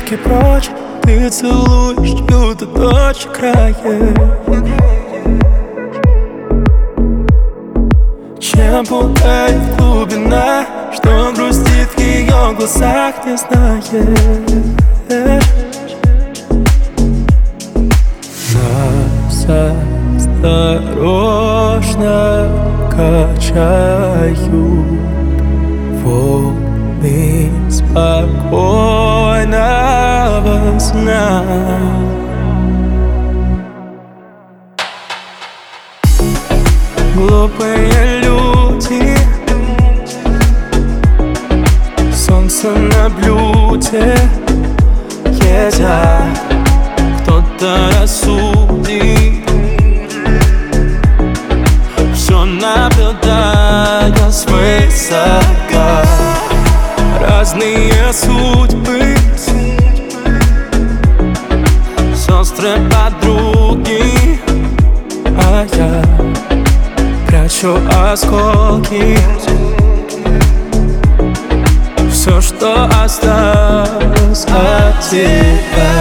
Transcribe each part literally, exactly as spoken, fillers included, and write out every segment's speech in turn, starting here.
руки прочь, ты целуешь чью-то дочь края. Чем пугает глубина, что грустит в ее глазах, не знаешь. Нас осторожно качают волны спокойного сна. Глупые люди, солнце на блюде едят, кто-то рассудит, все наблюдая свысока. Разные судьбы, сестры, подруги, а я прячу осколки. Все, что осталось от тебя.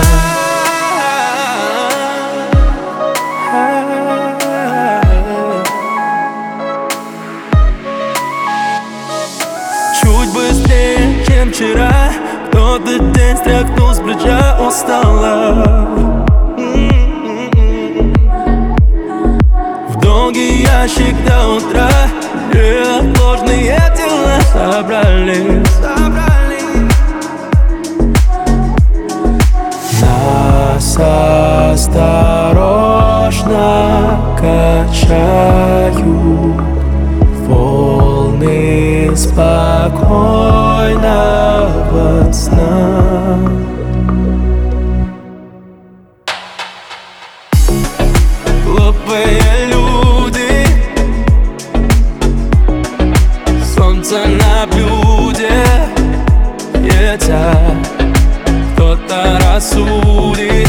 Чуть быстрее, чем вчера, кто-то день стряхнул с плеча устала. В долгий ящик до утра, где ложные дела собрались. Нас осторожно качают волны спокойного сна. Глупые люди, солнце на блюде едят, кто-то рассудит,